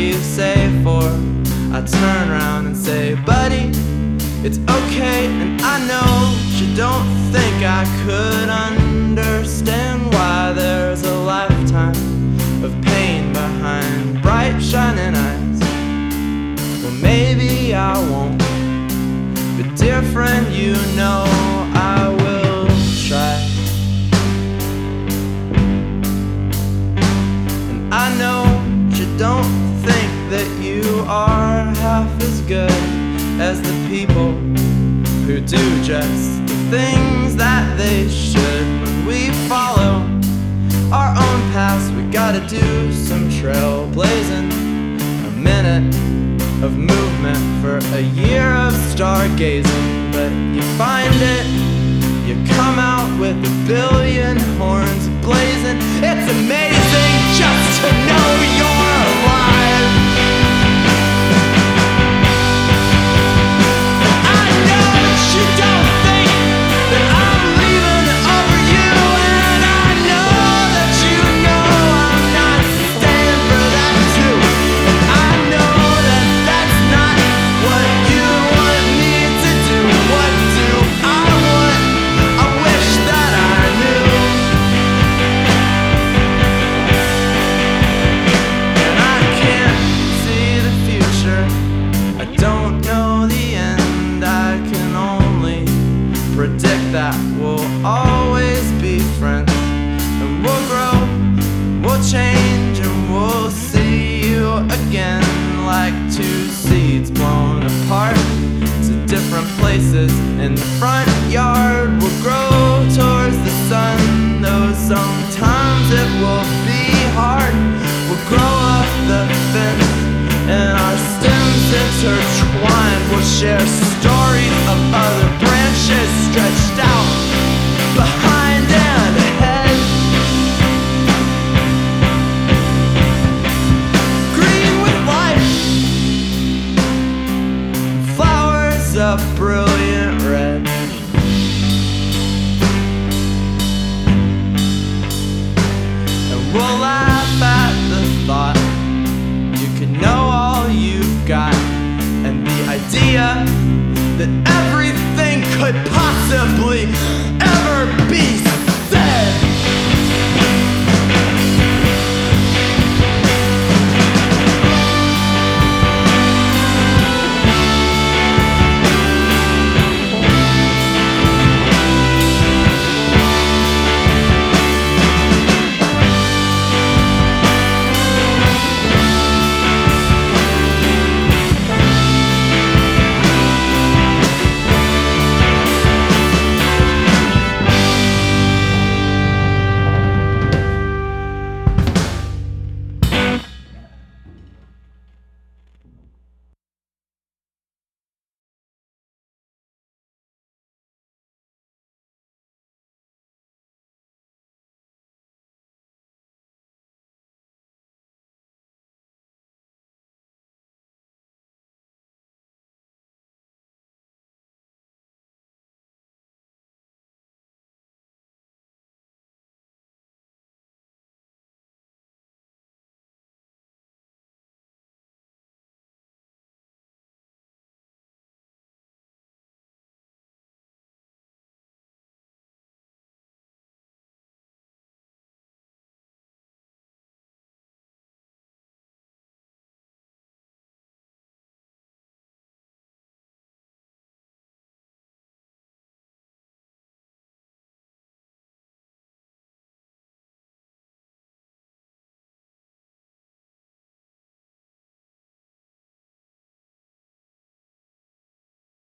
you safe for. I turn around and say, buddy, it's okay. And I know you don't think I could understand why there's a lifetime of pain behind bright shining eyes. Well, maybe I won't, but dear friend, you know I will try. And I know you don't think that you are half as good as the people who do just the things that they should. When we follow our own paths, we gotta do some trailblazing. A minute of movement for a year of stargazing. But you find it, you come out with a billion horns blazing. It's amazing just to know you're alive. I know that you don't think that I'm leaving over you, and I know that you know I'm not staying for that too. And I know that that's not what you want me to do. What do I want? I wish that I knew. And I can't see the future, I don't know the end. I can only predict that we'll always be friends. And we'll grow, we'll change, and we'll see you again. Like two seeds blown apart to different places in the front yard. We'll grow towards the sun, though sometimes it will be hard. We'll grow up the fence and our stems intertwined. We'll share stories of other branches stretched out behind and ahead. Green with life, flowers of brilliance.